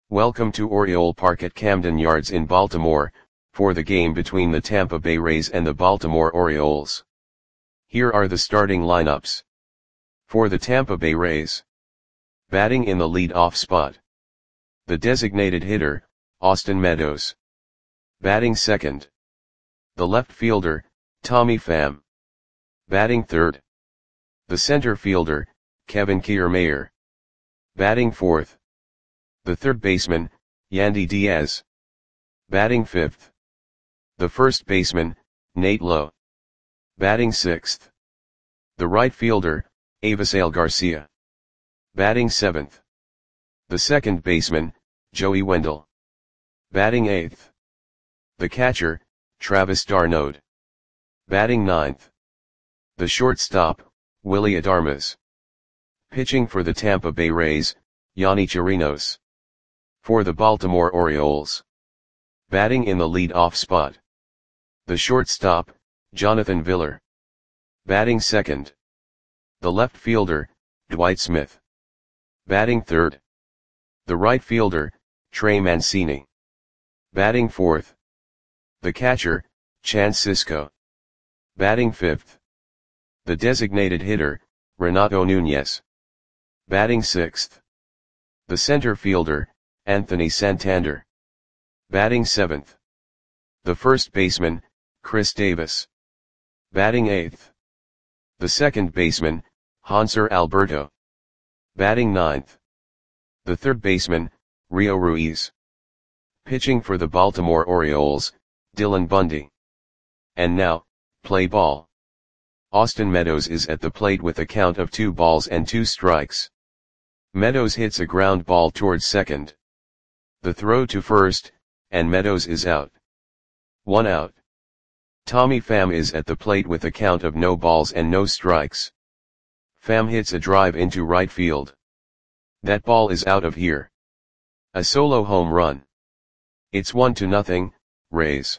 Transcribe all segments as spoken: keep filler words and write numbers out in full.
Welcome to Oriole Park at Camden Yards in Baltimore, for the game between the Tampa Bay Rays and the Baltimore Orioles. Here are the starting lineups. For the Tampa Bay Rays. Batting in the lead-off spot. The designated hitter, Austin Meadows. Batting second. The left fielder, Tommy Pham. Batting third. The center fielder, Kevin Kiermaier. Batting fourth. The third baseman, Yandy Diaz. Batting fifth. The first baseman, Nate Lowe. Batting sixth. The right fielder, Avisail Garcia. Batting seventh. The second baseman, Joey Wendle. Batting eighth. The catcher, Travis d'Arnaud. Batting ninth. The shortstop, Willy Adames. Pitching for the Tampa Bay Rays, Yonny Chirinos. For the Baltimore Orioles. Batting in the lead-off spot. The shortstop, Jonathan Villar. Batting second. The left fielder, Dwight Smith. Batting third. The right fielder, Trey Mancini. Batting fourth. The catcher, Chance Sisco. Batting fifth. The designated hitter, Renato Nunez. Batting sixth. The center fielder, Anthony Santander. Batting seventh. The first baseman, Chris Davis. Batting eighth. The second baseman, Hanser Alberto. Batting ninth. The third baseman, Rio Ruiz. Pitching for the Baltimore Orioles, Dylan Bundy. And now, play ball. Austin Meadows is at the plate with a count of two balls and two strikes. Meadows hits a ground ball towards second. The throw to first, and Meadows is out. One out. Tommy Pham is at the plate with a count of no balls and no strikes. Pham hits a drive into right field. That ball is out of here. A solo home run. It's one to nothing, Rays.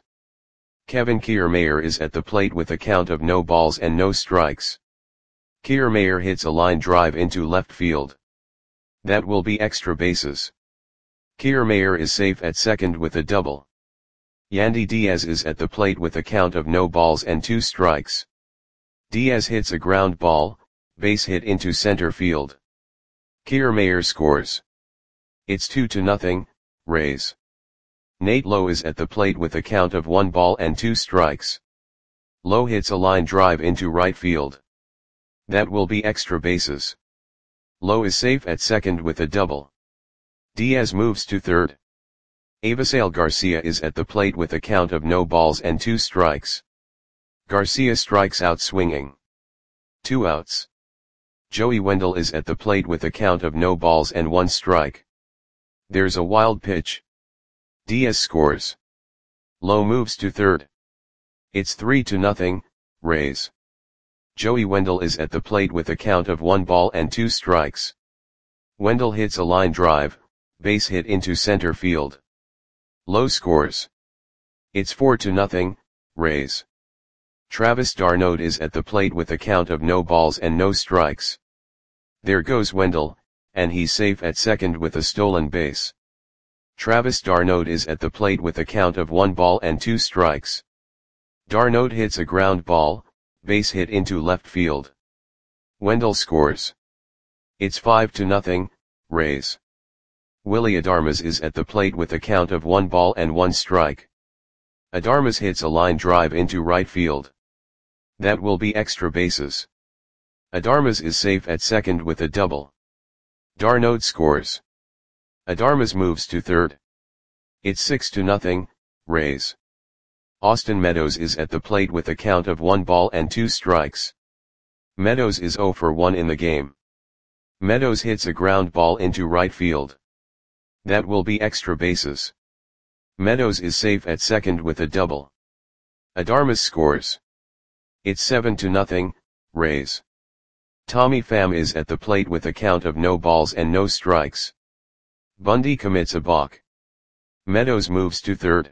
Kevin Kiermaier is at the plate with a count of no balls and no strikes. Kiermaier hits a line drive into left field. That will be extra bases. Kiermaier is safe at second with a double. Yandy Diaz is at the plate with a count of no balls and two strikes. Diaz hits a ground ball, base hit into center field. Kiermaier scores. It's two to nothing, Rays. Nate Lowe is at the plate with a count of one ball and two strikes. Lowe hits a line drive into right field. That will be extra bases. Lowe is safe at second with a double. Diaz moves to third. Avisail Garcia is at the plate with a count of no balls and two strikes. Garcia strikes out swinging. Two outs. Joey Wendle is at the plate with a count of no balls and one strike. There's a wild pitch. Diaz scores. Lowe moves to third. It's three to nothing, Rays. Joey Wendle is at the plate with a count of one ball and two strikes. Wendle hits a line drive, base hit into center field. Lowe scores. It's four to nothing, Rays. Travis d'Arnaud is at the plate with a count of no balls and no strikes. There goes Wendle, and he's safe at second with a stolen base. Travis d'Arnaud is at the plate with a count of one ball and two strikes. d'Arnaud hits a ground ball, base hit into left field. Wendle scores. It's five to nothing, Rays. Willy Adames is at the plate with a count of one ball and one strike. Adames hits a line drive into right field. That will be extra bases. Adames is safe at second with a double. d'Arnaud scores. Adames moves to third. It's six to nothing, Rays. Austin Meadows is at the plate with a count of one ball and two strikes. Meadows is zero for one in the game. Meadows hits a ground ball into right field. That will be extra bases. Meadows is safe at second with a double. Adames scores. It's seven to nothing, Rays. Tommy Pham is at the plate with a count of no balls and no strikes. Bundy commits a balk. Meadows moves to third.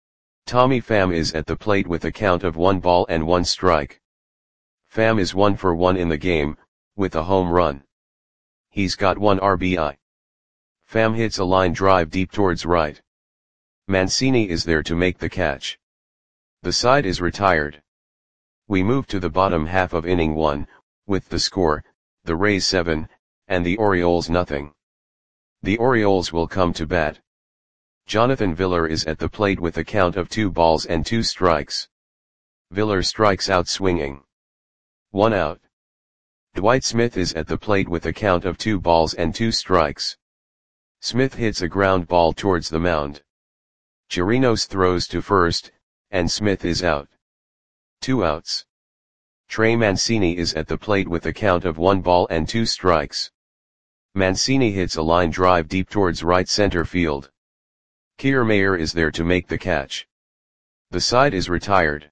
Tommy Pham is at the plate with a count of one ball and one strike. Pham is one for one in the game, with a home run. He's got one R B I. Pham hits a line drive deep towards right. Mancini is there to make the catch. The side is retired. We move to the bottom half of inning one, with the score, the Rays seven, and the Orioles nothing. The Orioles will come to bat. Jonathan Villar is at the plate with a count of two balls and two strikes. Villar strikes out swinging. One out. Dwight Smith is at the plate with a count of two balls and two strikes. Smith hits a ground ball towards the mound. Chirinos throws to first, and Smith is out. Two outs. Trey Mancini is at the plate with a count of one ball and two strikes. Mancini hits a line drive deep towards right center field. Kiermaier is there to make the catch. The side is retired.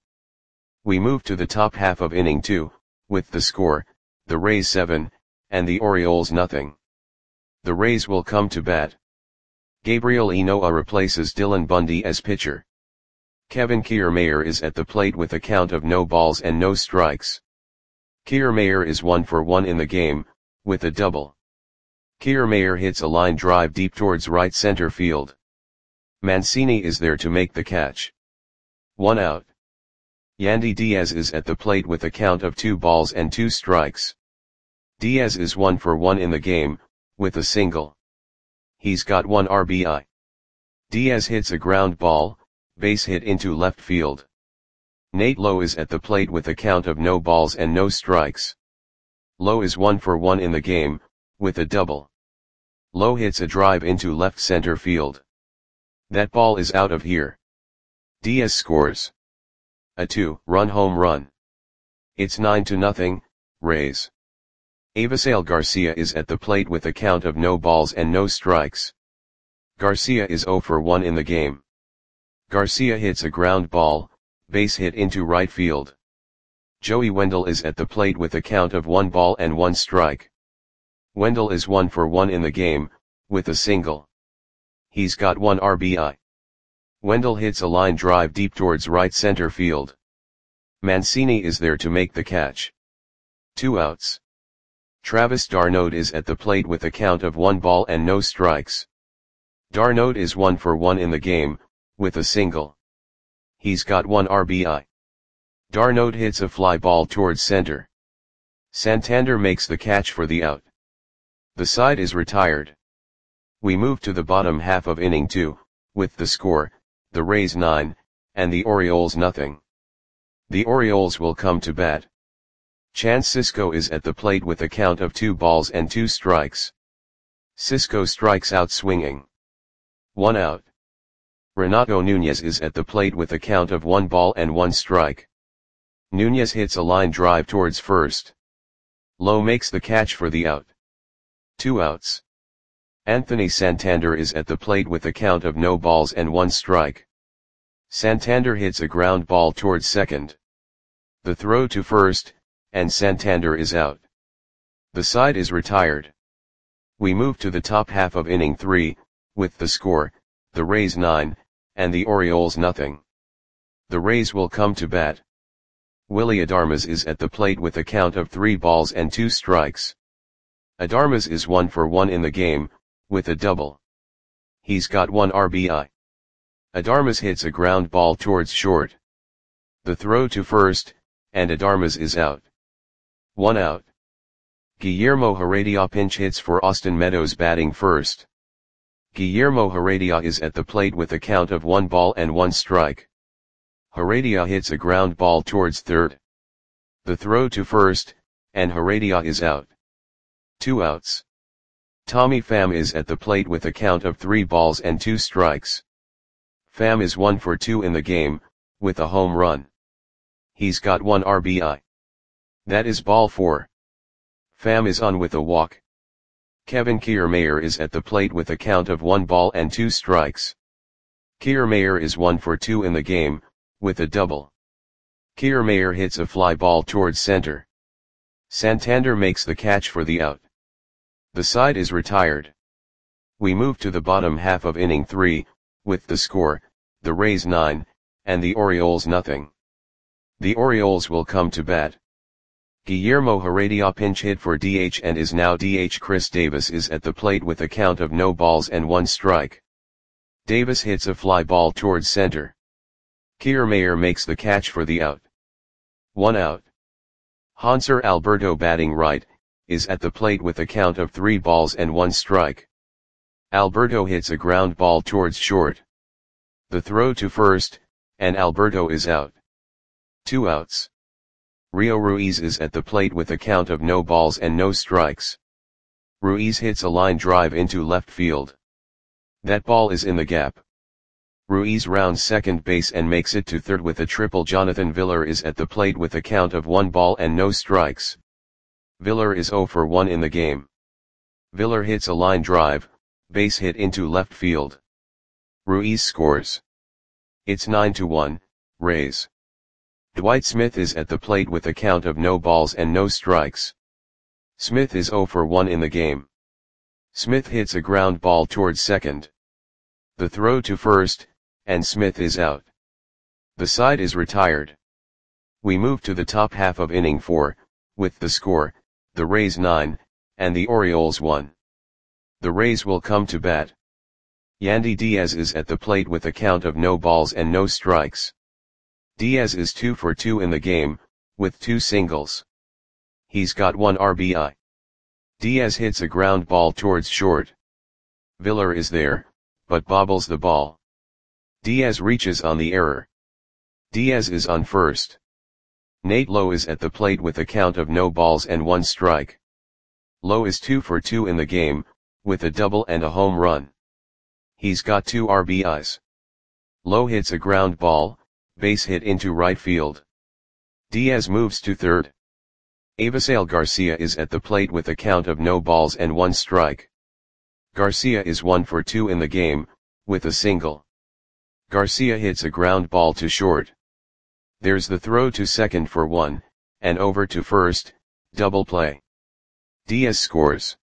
We move to the top half of inning two, with the score, the Rays seven, and the Orioles nothing. The Rays will come to bat. Gabriel Ynoa replaces Dylan Bundy as pitcher. Kevin Kiermaier is at the plate with a count of no balls and no strikes. Kiermaier is one for one in the game, with a double. Kiermaier hits a line drive deep towards right center field. Mancini is there to make the catch. One out. Yandy Diaz is at the plate with a count of two balls and two strikes. Diaz is one for one in the game, with a single. He's got one R B I. Diaz hits a ground ball, base hit into left field. Nate Lowe is at the plate with a count of no balls and no strikes. Lowe is one for one in the game, with a double. Lowe hits a drive into left center field. That ball is out of here. Diaz scores a two-run home run. It's nine to nothing, Rays. Avisail Garcia is at the plate with a count of no balls and no strikes. Garcia is zero for one in the game. Garcia hits a ground ball, base hit into right field. Joey Wendell is at the plate with a count of one ball and one strike. Wendell is one for one in the game, with a single. He's got one R B I. Wendell hits a line drive deep towards right center field. Mancini is there to make the catch. Two outs. Travis d'Arnaud is at the plate with a count of one ball and no strikes. d'Arnaud is one for one in the game, with a single. He's got one R B I. d'Arnaud hits a fly ball towards center. Santander makes the catch for the out. The side is retired. We move to the bottom half of inning two, with the score, the Rays nine, and the Orioles nothing. The Orioles will come to bat. Chance Sisco is at the plate with a count of two balls and two strikes. Sisco strikes out swinging. One out. Renato Nunez is at the plate with a count of one ball and one strike. Nunez hits a line drive towards first. Lowe makes the catch for the out. Two outs. Anthony Santander is at the plate with a count of no balls and one strike. Santander hits a ground ball towards second. The throw to first, and Santander is out. The side is retired. We move to the top half of inning three, with the score, the Rays nine, and the Orioles nothing. The Rays will come to bat. Willy Adames is at the plate with a count of three balls and two strikes. Adames is one for one in the game, with a double. He's got one R B I. Adames hits a ground ball towards short. The throw to first, and Adames is out. One out. Guillermo Heredia pinch hits for Austin Meadows batting first. Guillermo Heredia is at the plate with a count of one ball and one strike. Heredia hits a ground ball towards third. The throw to first, and Heredia is out. Two outs. Tommy Pham is at the plate with a count of three balls and two strikes. Pham is one for two in the game, with a home run. He's got one R B I. That is ball four. Pham is on with a walk. Kevin Kiermaier is at the plate with a count of one ball and two strikes. Kiermaier is one for two in the game, with a double. Kiermaier hits a fly ball towards center. Santander makes the catch for the out. The side is retired. We move to the bottom half of inning three, with the score, the Rays nine, and the Orioles nothing. The Orioles will come to bat. Guillermo Heredia pinch hit for D H and is now D H. Chris Davis is at the plate with a count of no balls and one strike. Davis hits a fly ball towards center. Kiermaier makes the catch for the out. One out. Hanser Alberto batting right, is at the plate with a count of three balls and one strike. Alberto hits a ground ball towards short. The throw to first, and Alberto is out. Two outs. Rio Ruiz is at the plate with a count of no balls and no strikes. Ruiz hits a line drive into left field. That ball is in the gap. Ruiz rounds second base and makes it to third with a triple. Jonathan Villar is at the plate with a count of one ball and no strikes. Villar is zero for one in the game. Villar hits a line drive, base hit into left field. Ruiz scores. It's nine to one, Rays. Dwight Smith is at the plate with a count of no balls and no strikes. Smith is zero for one in the game. Smith hits a ground ball towards second. The throw to first, and Smith is out. The side is retired. We move to the top half of inning four, with the score, the Rays nine, and the Orioles one. The Rays will come to bat. Yandy Diaz is at the plate with a count of no balls and no strikes. Diaz is two for two in the game, with two singles. He's got one R B I. Diaz hits a ground ball towards short. Villar is there, but bobbles the ball. Diaz reaches on the error. Diaz is on first. Nate Lowe is at the plate with a count of no balls and one strike. Lowe is two for two in the game, with a double and a home run. He's got two R B Is. Lowe hits a ground ball, base hit into right field. Diaz moves to third. Avisail Garcia is at the plate with a count of no balls and one strike. Garcia is one for two in the game, with a single. Garcia hits a ground ball to short. There's the throw to second for one, and over to first, double play. Diaz scores.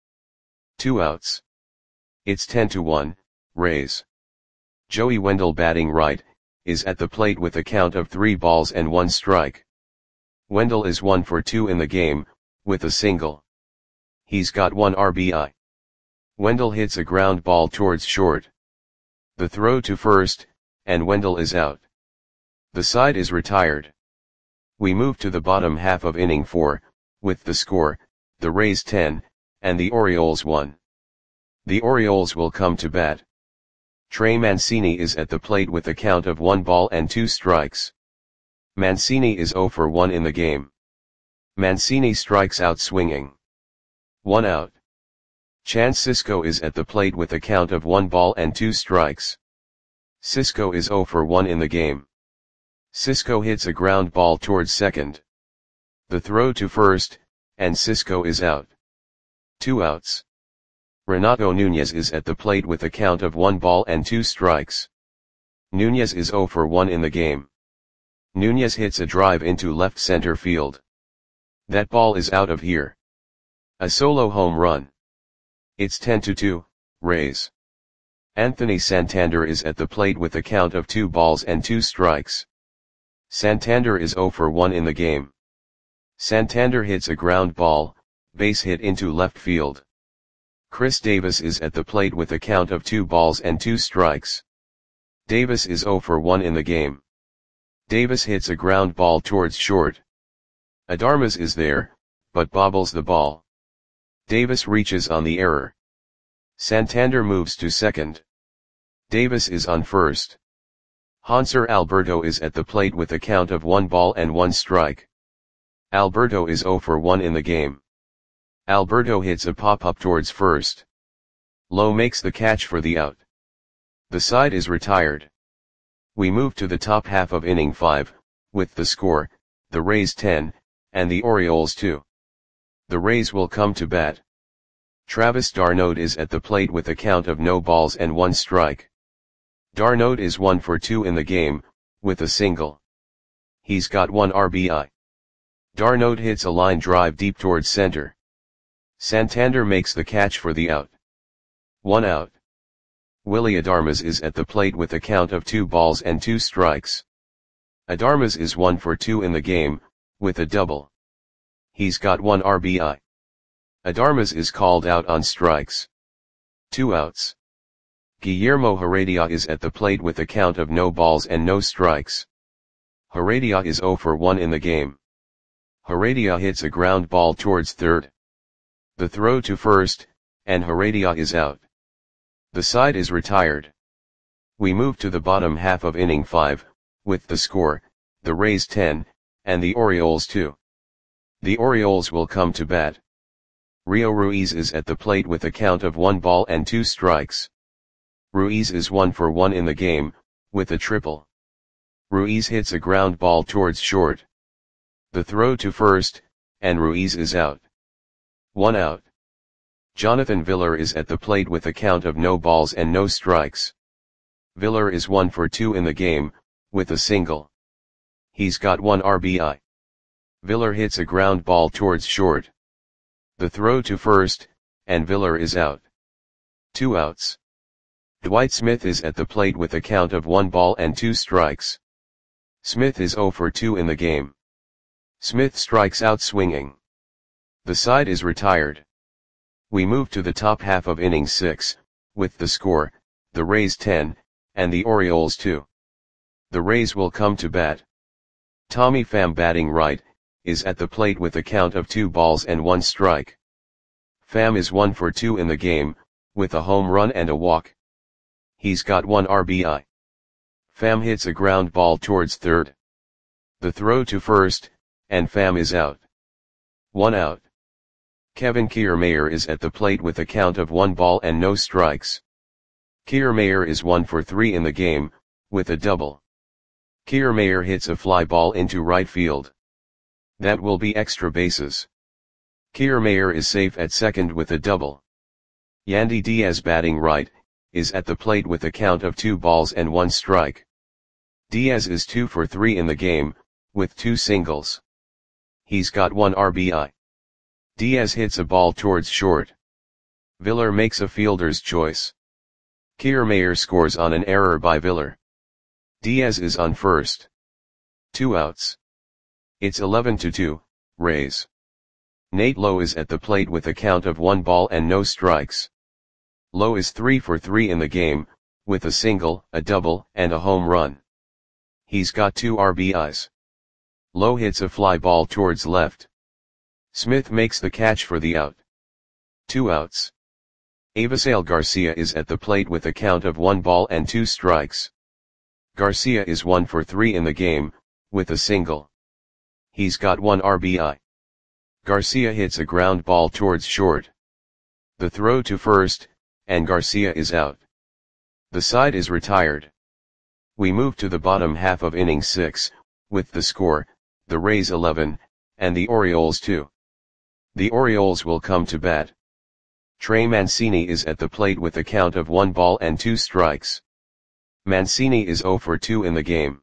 Two outs. It's ten to one, Rays. Joey Wendell batting right, is at the plate with a count of three balls and one strike. Wendell is one for two in the game, with a single. He's got one R B I. Wendell hits a ground ball towards short. The throw to first, and Wendell is out. The side is retired. We move to the bottom half of inning four, with the score, the Rays ten, and the Orioles one. The Orioles will come to bat. Trey Mancini is at the plate with a count of one ball and two strikes. Mancini is zero for one in the game. Mancini strikes out swinging. One out. Chance Sisco is at the plate with a count of one ball and two strikes. Sisco is zero for one in the game. Sisco hits a ground ball towards second. The throw to first, and Sisco is out. Two outs. Renato Nunez is at the plate with a count of one ball and two strikes. Nunez is zero for one in the game. Nunez hits a drive into left center field. That ball is out of here. A solo home run. It's ten to two, Rays. Anthony Santander is at the plate with a count of two balls and two strikes. Santander is zero for one in the game. Santander hits a ground ball, base hit into left field. Chris Davis is at the plate with a count of two balls and two strikes. Davis is zero for one in the game. Davis hits a ground ball towards short. Adarmas is there, but bobbles the ball. Davis reaches on the error. Santander moves to second. Davis is on first. Hanser Alberto is at the plate with a count of one ball and one strike. Alberto is zero for one in the game. Alberto hits a pop-up towards first. Lowe makes the catch for the out. The side is retired. We move to the top half of inning five, with the score, the Rays ten, and the Orioles two. The Rays will come to bat. Travis d'Arnaud is at the plate with a count of no balls and one strike. d'Arnaud is one for two in the game, with a single. He's got one R B I. d'Arnaud hits a line drive deep towards center. Santander makes the catch for the out. One out. Willy Adarmas is at the plate with a count of two balls and two strikes. Adarmas is one for two in the game, with a double. He's got one R B I. Adames is called out on strikes. Two outs. Guillermo Heredia is at the plate with a count of no balls and no strikes. Heredia is zero for one in the game. Heredia hits a ground ball towards third. The throw to first, and Heredia is out. The side is retired. We move to the bottom half of inning five, with the score, the Rays ten, and the Orioles two. The Orioles will come to bat. Rio Ruiz is at the plate with a count of one ball and two strikes. Ruiz is one for one in the game, with a triple. Ruiz hits a ground ball towards short. The throw to first, and Ruiz is out. One out. Jonathan Villar is at the plate with a count of no balls and no strikes. Villar is one for two in the game, with a single. He's got one R B I. Villar hits a ground ball towards short. The throw to first, and Villar is out. Two outs. Dwight Smith is at the plate with a count of one ball and two strikes. Smith is zero for two in the game. Smith strikes out swinging. The side is retired. We move to the top half of inning six, with the score, the Rays ten, and the Orioles two. The Rays will come to bat. Tommy Pham, batting right, is at the plate with a count of two balls and one strike. Pham is one for two in the game, with a home run and a walk. He's got one R B I. Pham hits a ground ball towards third. The throw to first, and Pham is out. One out. Kevin Kiermaier is at the plate with a count of one ball and no strikes. Kiermaier is one for three in the game, with a double. Kiermaier hits a fly ball into right field. That will be extra bases. Kiermaier is safe at second with a double. Yandy Diaz, batting right, is at the plate with a count of two balls and one strike. Diaz is two for three in the game, with two singles. He's got one R B I. Diaz hits a ball towards short. Villar makes a fielder's choice. Kiermaier scores on an error by Villar. Diaz is on first. Two outs. It's eleven to two, Rays. Nate Lowe is at the plate with a count of one ball and no strikes. Lowe is three for three in the game, with a single, a double, and a home run. He's got two R B Is. Lowe hits a fly ball towards left. Smith makes the catch for the out. Two outs. Avisail Garcia is at the plate with a count of one ball and two strikes. Garcia is one for three in the game, with a single. He's got one R B I. Garcia hits a ground ball towards short. The throw to first, and Garcia is out. The side is retired. We move to the bottom half of inning six, with the score, the Rays eleven, and the Orioles two. The Orioles will come to bat. Trey Mancini is at the plate with a count of one ball and two strikes. Mancini is zero for two in the game.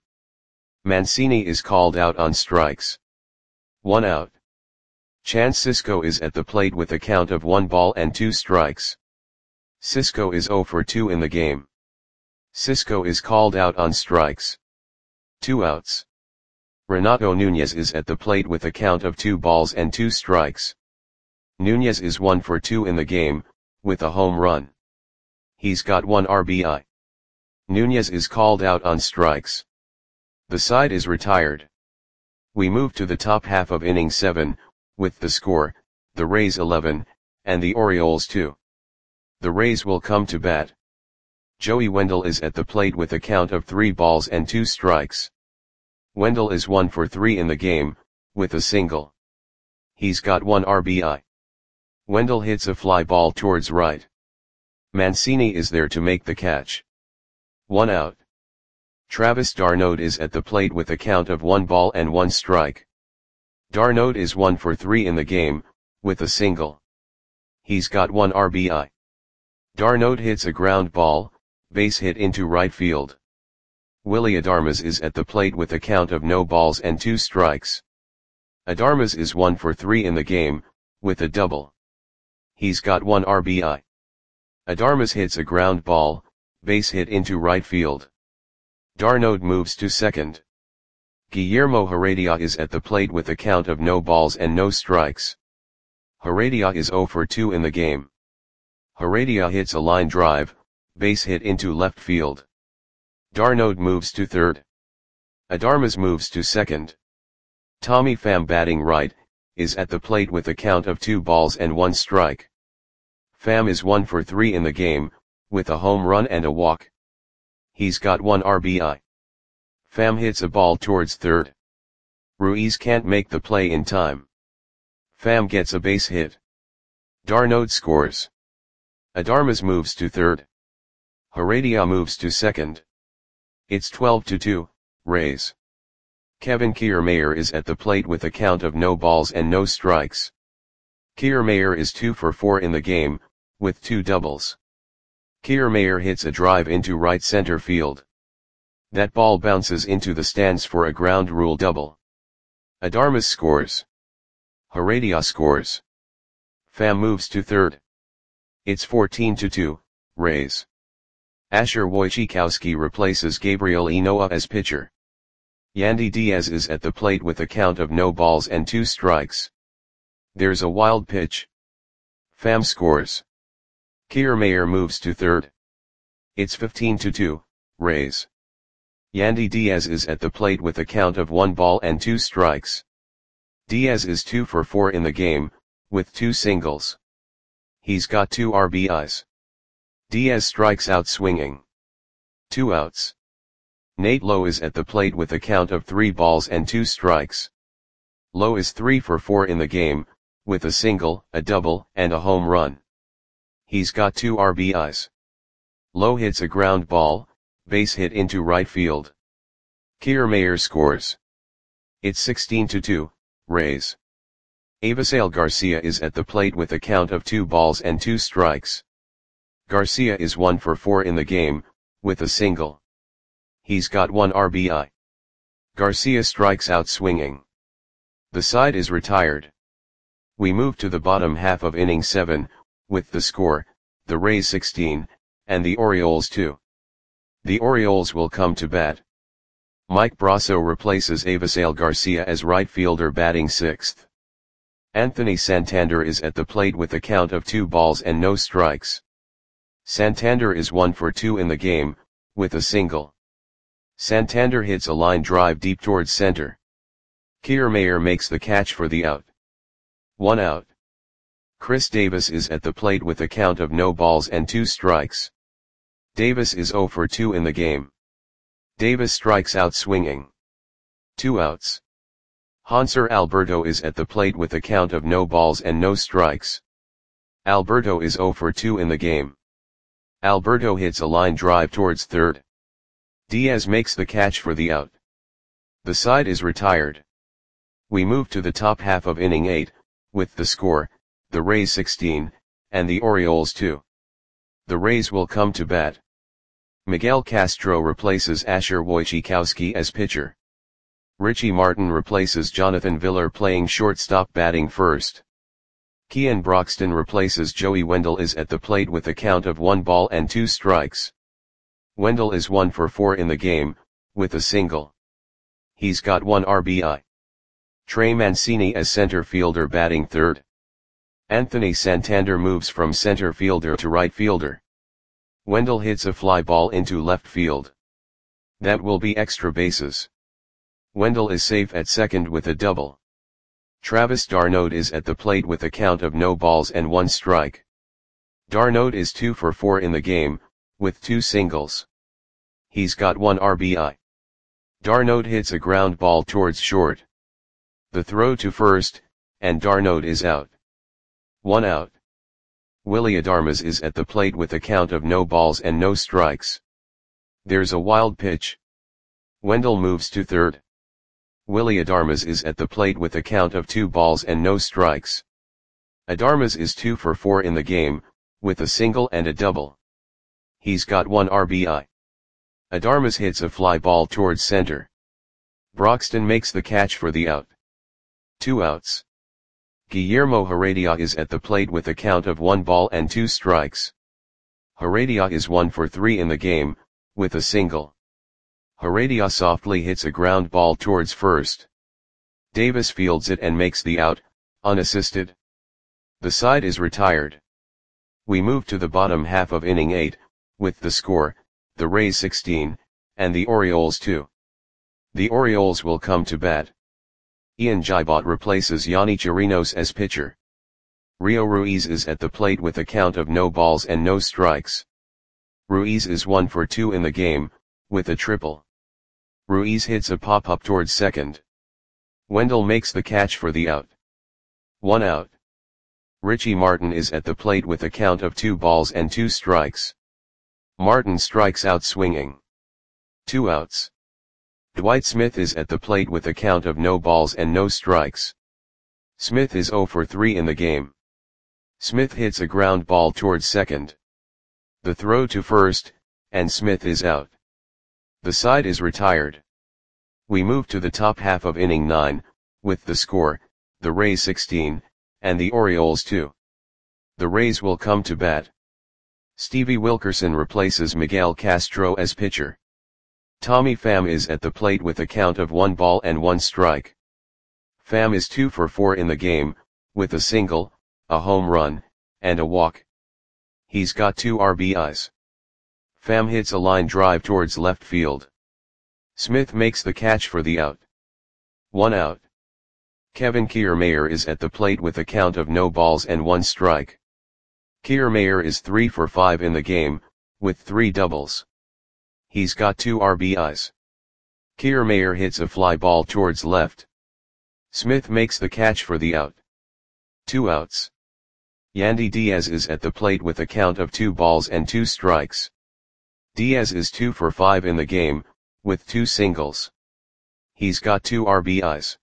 Mancini is called out on strikes. One out. Chance Sisco is at the plate with a count of one ball and two strikes. Sisco is zero for two in the game. Sisco is called out on strikes. Two outs. Renato Nunez is at the plate with a count of two balls and two strikes. Nunez is one for two in the game, with a home run. He's got one R B I. Nunez is called out on strikes. The side is retired. We move to the top half of inning seven, with the score, the Rays eleven, and the Orioles two. The Rays will come to bat. Joey Wendell is at the plate with a count of three balls and two strikes. Wendell is one for three in the game, with a single. He's got one R B I. Wendell hits a fly ball towards right. Mancini is there to make the catch. One out. Travis d'Arnaud is at the plate with a count of one ball and one strike. d'Arnaud is one for three in the game, with a single. He's got one R B I. d'Arnaud hits a ground ball, base hit into right field. Willy Adames is at the plate with a count of no balls and two strikes. Adames is one for three in the game, with a double. He's got one R B I. Adames hits a ground ball, base hit into right field. d'Arnaud moves to second. Guillermo Heredia is at the plate with a count of no balls and no strikes. Heredia is zero for two in the game. Heredia hits a line drive, base hit into left field. d'Arnaud moves to third. Adarmas moves to second. Tommy Pham, batting right, is at the plate with a count of two balls and one strike. Pham is one for three in the game, with a home run and a walk. He's got one R B I. Pham hits a ball towards third. Ruiz can't make the play in time. Pham gets a base hit. d'Arnaud scores. Adarmas moves to third. Heredia moves to second. It's twelve to two, Rays. Kevin Kiermaier is at the plate with a count of no balls and no strikes. Kiermaier is two for four in the game, with two doubles. Kiermaier hits a drive into right center field. That ball bounces into the stands for a ground rule double. Adarmas scores. Heredia scores. Pham moves to third. It's fourteen to two, Rays. Asher Wojciechowski replaces Gabriel Ynoa as pitcher. Yandy Diaz is at the plate with a count of no balls and two strikes. There's a wild pitch. Pham scores. Kiermaier moves to third. It's fifteen to two, Rays. Yandy Diaz is at the plate with a count of one ball and two strikes. Diaz is two for four in the game, with two singles. He's got two R B Is. Diaz strikes out swinging. Two outs. Nate Lowe is at the plate with a count of three balls and two strikes. Lowe is three for four in the game, with a single, a double, and a home run. He's got two R B Is. Lowe hits a ground ball, base hit into right field. Kiermaier scores. It's sixteen to two, Rays. Avisail Garcia is at the plate with a count of two balls and two strikes. Garcia is one for four in the game, with a single. He's got one R B I. Garcia strikes out swinging. The side is retired. We move to the bottom half of inning seven, with the score, the Rays sixteen, and the Orioles two. The Orioles will come to bat. Mike Brasso replaces Avisail Garcia as right fielder, batting sixth. Anthony Santander is at the plate with a count of two balls and no strikes. Santander is one for two in the game, with a single. Santander hits a line drive deep towards center. Kiermaier makes the catch for the out. One out. Chris Davis is at the plate with a count of no balls and two strikes. Davis is zero for two in the game. Davis strikes out swinging. Two outs. Hanser Alberto is at the plate with a count of no balls and no strikes. Alberto is zero for two in the game. Alberto hits a line drive towards third. Diaz makes the catch for the out. The side is retired. We move to the top half of inning eight, with the score, the Rays sixteen, and the Orioles two. The Rays will come to bat. Miguel Castro replaces Asher Wojciechowski as pitcher. Richie Martin replaces Jonathan Villar, playing shortstop, batting first. Kean Broxton replaces Joey Wendell is at the plate with a count of one ball and two strikes. Wendell is one for four in the game, with a single. He's got one R B I. Trey Mancini as center fielder, batting third. Anthony Santander moves from center fielder to right fielder. Wendell hits a fly ball into left field. That will be extra bases. Wendell is safe at second with a double. Travis d'Arnaud is at the plate with a count of no balls and one strike. d'Arnaud is two for four in the game, with two singles. He's got one R B I. d'Arnaud hits a ground ball towards short. The throw to first, and d'Arnaud is out. One out. Willy Adarmas is at the plate with a count of no balls and no strikes. There's a wild pitch. Wendell moves to third. Willy Adarmas is at the plate with a count of two balls and no strikes. Adarmas is two for four in the game, with a single and a double. He's got one R B I. Adarmas hits a fly ball towards center. Broxton makes the catch for the out. Two outs. Guillermo Heredia is at the plate with a count of one ball and two strikes. Heredia is one for three in the game, with a single. Heredia softly hits a ground ball towards first. Davis fields it and makes the out, unassisted. The side is retired. We move to the bottom half of inning eight, with the score, the Rays sixteen, and the Orioles two. The Orioles will come to bat. Ian Gibot replaces Yanni Chirinos as pitcher. Rio Ruiz is at the plate with a count of no balls and no strikes. Ruiz is one for two in the game, with a triple. Ruiz hits a pop-up towards second. Wendell makes the catch for the out. One out. Richie Martin is at the plate with a count of two balls and two strikes. Martin strikes out swinging. Two outs. Dwight Smith is at the plate with a count of no balls and no strikes. Smith is zero for three in the game. Smith hits a ground ball towards second. The throw to first, and Smith is out. The side is retired. We move to the top half of inning nine, with the score, the Rays sixteen, and the Orioles two. The Rays will come to bat. Stevie Wilkerson replaces Miguel Castro as pitcher. Tommy Pham is at the plate with a count of one ball and one strike. Pham is two for four in the game, with a single, a home run, and a walk. He's got two R B Is. Pham hits a line drive towards left field. Smith makes the catch for the out. One out. Kevin Kiermaier is at the plate with a count of no balls and one strike. Kiermaier is three for five in the game, with three doubles. He's got two R B Is. Kiermaier hits a fly ball towards left. Smith makes the catch for the out. Two outs. Yandy Diaz is at the plate with a count of two balls and two strikes. Diaz is two for five in the game, with two singles. He's got two R B Is.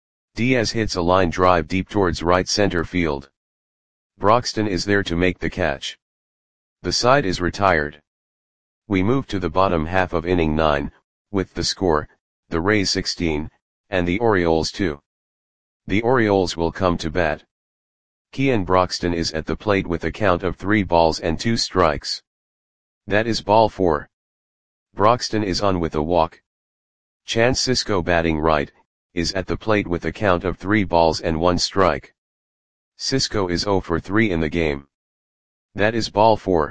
Diaz hits a line drive deep towards right center field. Broxton is there to make the catch. The side is retired. We move to the bottom half of inning nine, with the score, the Rays sixteen, and the Orioles two. The Orioles will come to bat. Kean Broxton is at the plate with a count of three balls and two strikes. That is ball four. Broxton is on with a walk. Chance Sisco, batting right, is at the plate with a count of three balls and one strike. Sisco is zero for three in the game. That is ball four.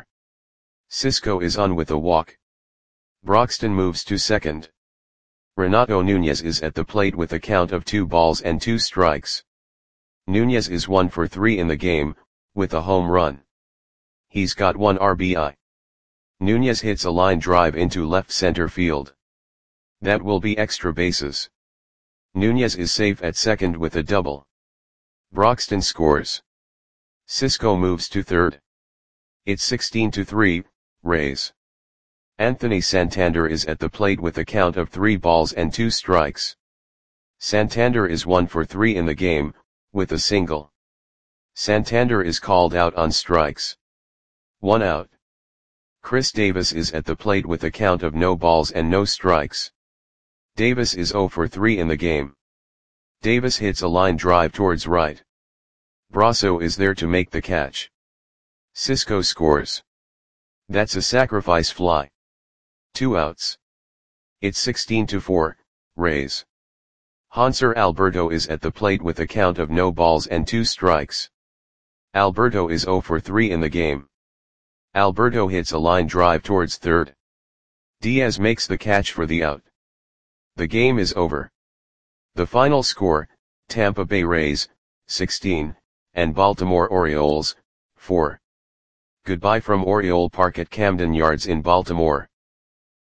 Sisco is on with a walk. Broxton moves to second. Renato Nunez is at the plate with a count of two balls and two strikes. Nunez is one for three in the game, with a home run. He's got one R B I. Nunez hits a line drive into left center field. That will be extra bases. Nunez is safe at second with a double. Broxton scores. Sisco moves to third. It's sixteen to three, Rays. Anthony Santander is at the plate with a count of three balls and two strikes. Santander is one for three in the game, with a single. Santander is called out on strikes. One out. Chris Davis is at the plate with a count of no balls and no strikes. Davis is zero for three in the game. Davis hits a line drive towards right. Brasso is there to make the catch. Sisco scores. That's a sacrifice fly. Two outs. It's sixteen to four, Rays. Hanser Alberto is at the plate with a count of no balls and two strikes. Alberto is zero for three in the game. Alberto hits a line drive towards third. Diaz makes the catch for the out. The game is over. The final score, Tampa Bay Rays, sixteen, and Baltimore Orioles, four. Goodbye from Oriole Park at Camden Yards in Baltimore.